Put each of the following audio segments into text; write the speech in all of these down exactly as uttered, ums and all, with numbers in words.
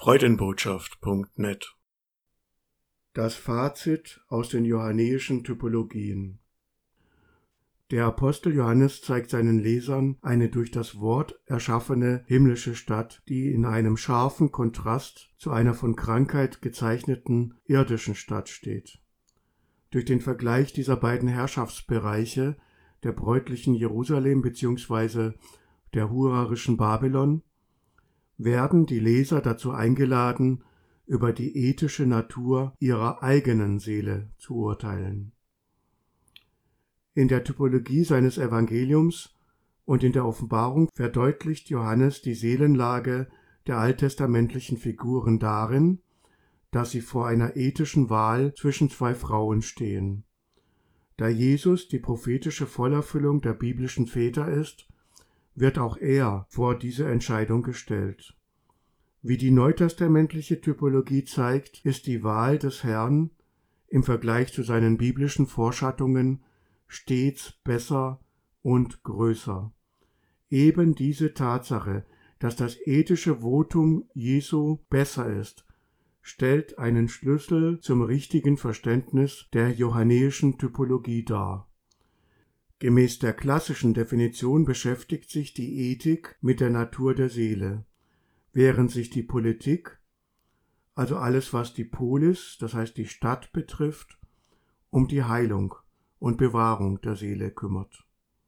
Freudenbotschaft Punkt net. Das Fazit aus den johannäischen Typologien. Der Apostel Johannes zeigt seinen Lesern eine durch das Wort erschaffene himmlische Stadt, die in einem scharfen Kontrast zu einer von Krankheit gezeichneten irdischen Stadt steht. Durch den Vergleich dieser beiden Herrschaftsbereiche, der bräutlichen Jerusalem bzw. der hurerischen Babylon, werden die Leser dazu eingeladen, über die ethische Natur ihrer eigenen Seele zu urteilen. In der Typologie seines Evangeliums und in der Offenbarung verdeutlicht Johannes die Seelenlage der alttestamentlichen Figuren darin, dass sie vor einer ethischen Wahl zwischen zwei Frauen stehen. Da Jesus die prophetische Vollerfüllung der biblischen Väter ist, wird auch er vor diese Entscheidung gestellt. Wie die neutestamentliche Typologie zeigt, ist die Wahl des Herrn im Vergleich zu seinen biblischen Vorschattungen stets besser und größer. Eben diese Tatsache, dass das ethische Votum Jesu besser ist, stellt einen Schlüssel zum richtigen Verständnis der johannäischen Typologie dar. Gemäß der klassischen Definition beschäftigt sich die Ethik mit der Natur der Seele, während sich die Politik, also alles was die Polis, das heißt die Stadt betrifft, um die Heilung und Bewahrung der Seele kümmert.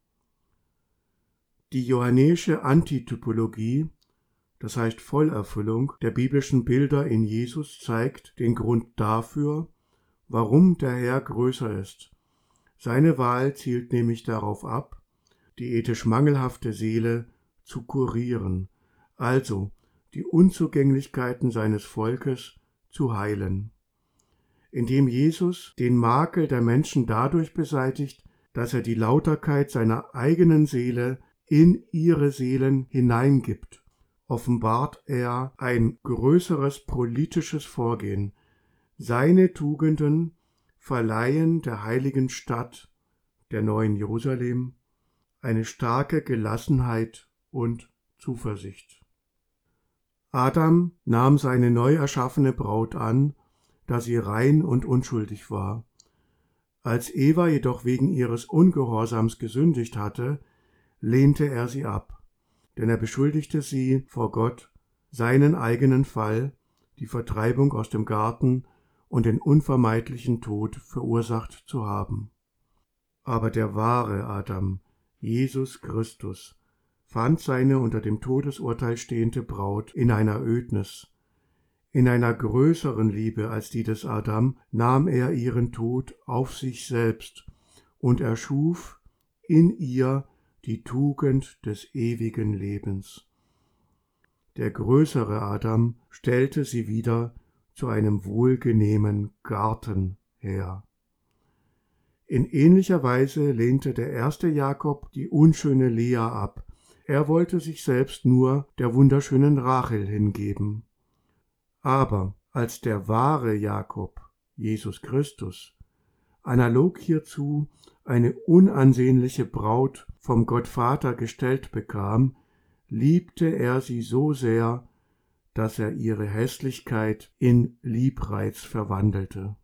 Die johannäische Antitypologie, das heißt Vollerfüllung der biblischen Bilder in Jesus, zeigt den Grund dafür, warum der Herr größer ist. Seine Wahl zielt nämlich darauf ab, die ethisch mangelhafte Seele zu kurieren, also die Unzugänglichkeiten seines Volkes zu heilen. Indem Jesus den Makel der Menschen dadurch beseitigt, dass er die Lauterkeit seiner eigenen Seele in ihre Seelen hineingibt, offenbart er ein größeres politisches Vorgehen. Seine Tugenden verleihen der heiligen Stadt, der neuen Jerusalem, eine starke Gelassenheit und Zuversicht. Adam nahm seine neu erschaffene Braut an, da sie rein und unschuldig war. Als Eva jedoch wegen ihres Ungehorsams gesündigt hatte, lehnte er sie ab, denn er beschuldigte sie vor Gott, seinen eigenen Fall, die Vertreibung aus dem Garten und den unvermeidlichen Tod verursacht zu haben. Aber der wahre Adam, Jesus Christus, fand seine unter dem Todesurteil stehende Braut in einer Ödnis. In einer größeren Liebe als die des Adam nahm er ihren Tod auf sich selbst und erschuf in ihr die Tugend des ewigen Lebens. Der größere Adam stellte sie wieder zu einem wohlgenehmen Garten her. In ähnlicher Weise lehnte der erste Jakob die unschöne Lea ab. Er wollte sich selbst nur der wunderschönen Rachel hingeben. Aber als der wahre Jakob, Jesus Christus, analog hierzu eine unansehnliche Braut vom Gottvater gestellt bekam, liebte er sie so sehr, dass er ihre Hässlichkeit in Liebreiz verwandelte.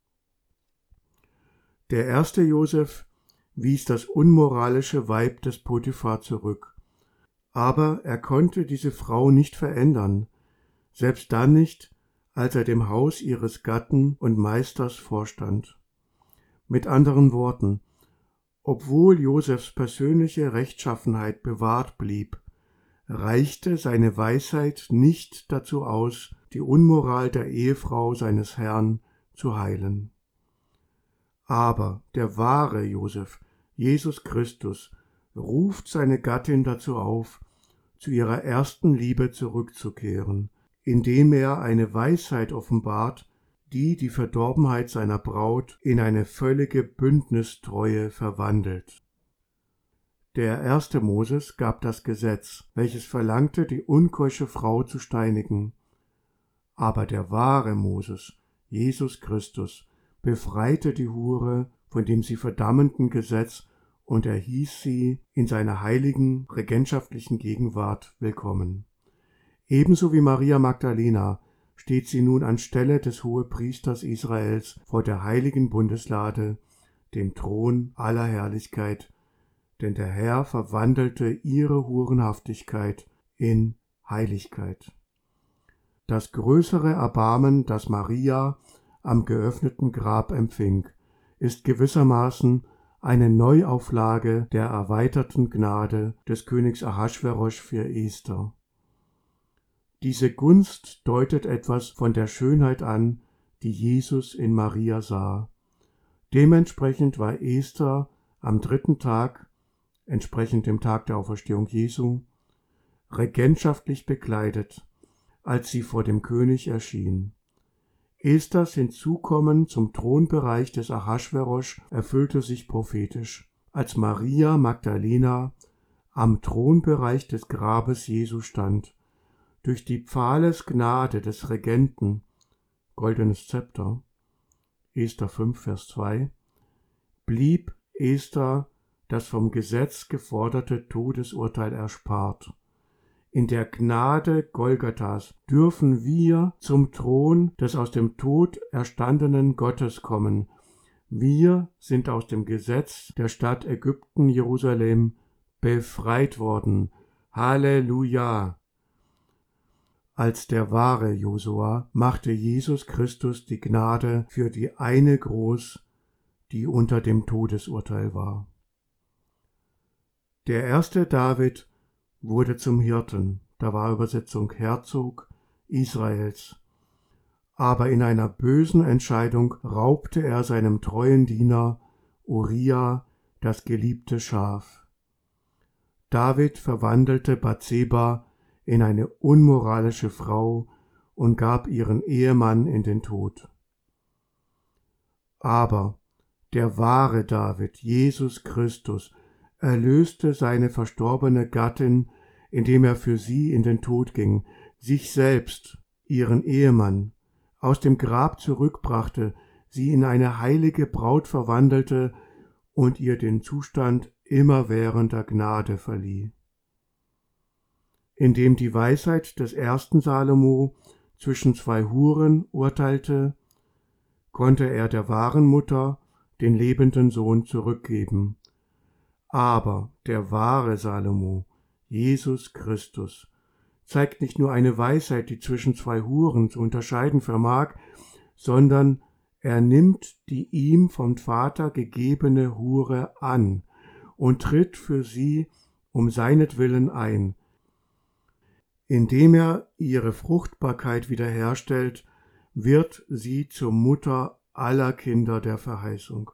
Der erste Josef wies das unmoralische Weib des Potiphar zurück, aber er konnte diese Frau nicht verändern, selbst dann nicht, als er dem Haus ihres Gatten und Meisters vorstand. Mit anderen Worten, obwohl Josefs persönliche Rechtschaffenheit bewahrt blieb, reichte seine Weisheit nicht dazu aus, die Unmoral der Ehefrau seines Herrn zu heilen. Aber der wahre Josef, Jesus Christus, ruft seine Gattin dazu auf, zu ihrer ersten Liebe zurückzukehren, indem er eine Weisheit offenbart, die die Verdorbenheit seiner Braut in eine völlige Bündnistreue verwandelt. Der erste Moses gab das Gesetz, welches verlangte, die unkeusche Frau zu steinigen. Aber der wahre Moses, Jesus Christus, befreite die Hure von dem sie verdammenden Gesetz und er hieß sie in seiner heiligen, regentschaftlichen Gegenwart willkommen. Ebenso wie Maria Magdalena steht sie nun anstelle des Hohepriesters Israels vor der heiligen Bundeslade, dem Thron aller Herrlichkeit, denn der Herr verwandelte ihre Hurenhaftigkeit in Heiligkeit. Das größere Erbarmen, das Maria am geöffneten Grab empfing, ist gewissermaßen eine Neuauflage der erweiterten Gnade des Königs Ahasverosch für Esther. Diese Gunst deutet etwas von der Schönheit an, die Jesus in Maria sah. Dementsprechend war Esther am dritten Tag, entsprechend dem Tag der Auferstehung Jesu, regentschaftlich bekleidet, als sie vor dem König erschien. Esthers Hinzukommen zum Thronbereich des Ahasverosch erfüllte sich prophetisch, als Maria Magdalena am Thronbereich des Grabes Jesu stand. Durch die Pfahlesgnade des Regenten, goldenes Zepter, Esther fünf, Vers zwei, blieb Esther das vom Gesetz geforderte Todesurteil erspart. In der Gnade Golgathas dürfen wir zum Thron des aus dem Tod erstandenen Gottes kommen. Wir sind aus dem Gesetz der Stadt Ägypten Jerusalem befreit worden. Halleluja! Als der wahre Josua machte Jesus Christus die Gnade für die eine groß, die unter dem Todesurteil war. Der erste David wurde zum Hirten, da war Übersetzung Herzog Israels. Aber in einer bösen Entscheidung raubte er seinem treuen Diener Uria das geliebte Schaf. David verwandelte Bathseba in eine unmoralische Frau und gab ihren Ehemann in den Tod. Aber der wahre David, Jesus Christus, erlöste seine verstorbene Gattin, indem er für sie in den Tod ging, sich selbst, ihren Ehemann, aus dem Grab zurückbrachte, sie in eine heilige Braut verwandelte und ihr den Zustand immerwährender Gnade verlieh. Indem die Weisheit des ersten Salomo zwischen zwei Huren urteilte, konnte er der wahren Mutter den lebenden Sohn zurückgeben. Aber der wahre Salomo, Jesus Christus, zeigt nicht nur eine Weisheit, die zwischen zwei Huren zu unterscheiden vermag, sondern er nimmt die ihm vom Vater gegebene Hure an und tritt für sie um seinetwillen ein, indem er ihre Fruchtbarkeit wiederherstellt, wird sie zur Mutter aller Kinder der Verheißung.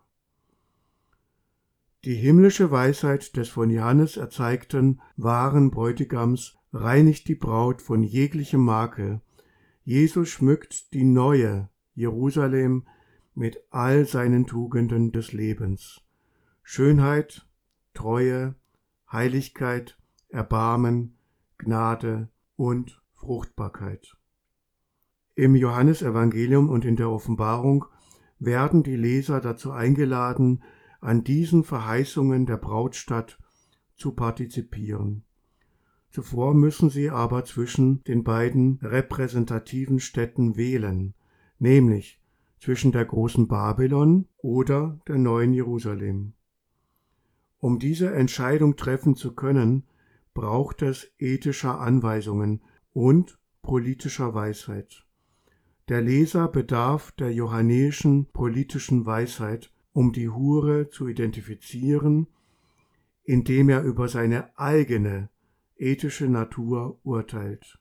Die himmlische Weisheit des von Johannes erzeigten wahren Bräutigams reinigt die Braut von jeglichem Makel. Jesus schmückt die neue Jerusalem mit all seinen Tugenden des Lebens. Schönheit, Treue, Heiligkeit, Erbarmen, Gnade und Fruchtbarkeit. Im Johannesevangelium und in der Offenbarung werden die Leser dazu eingeladen, an diesen Verheißungen der Brautstadt zu partizipieren. Zuvor müssen sie aber zwischen den beiden repräsentativen Städten wählen, nämlich zwischen der großen Babylon oder der neuen Jerusalem. Um diese Entscheidung treffen zu können, braucht es ethischer Anweisungen und politischer Weisheit. Der Leser bedarf der johannäischen politischen Weisheit, um die Hure zu identifizieren, indem er über seine eigene ethische Natur urteilt.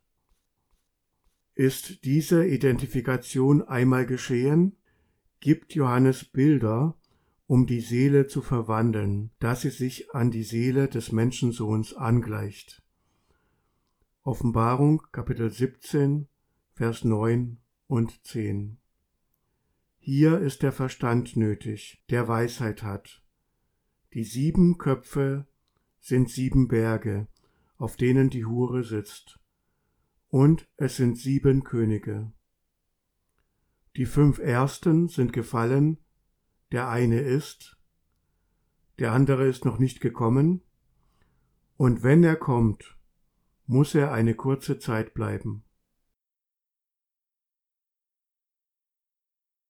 Ist diese Identifikation einmal geschehen, gibt Johannes Bilder, um die Seele zu verwandeln, dass sie sich an die Seele des Menschensohns angleicht. Offenbarung Kapitel siebzehn, Vers neun und zehn. Hier ist der Verstand nötig, der Weisheit hat. Die sieben Köpfe sind sieben Berge, auf denen die Hure sitzt, und es sind sieben Könige. Die fünf ersten sind gefallen, der eine ist, der andere ist noch nicht gekommen, und wenn er kommt, muss er eine kurze Zeit bleiben.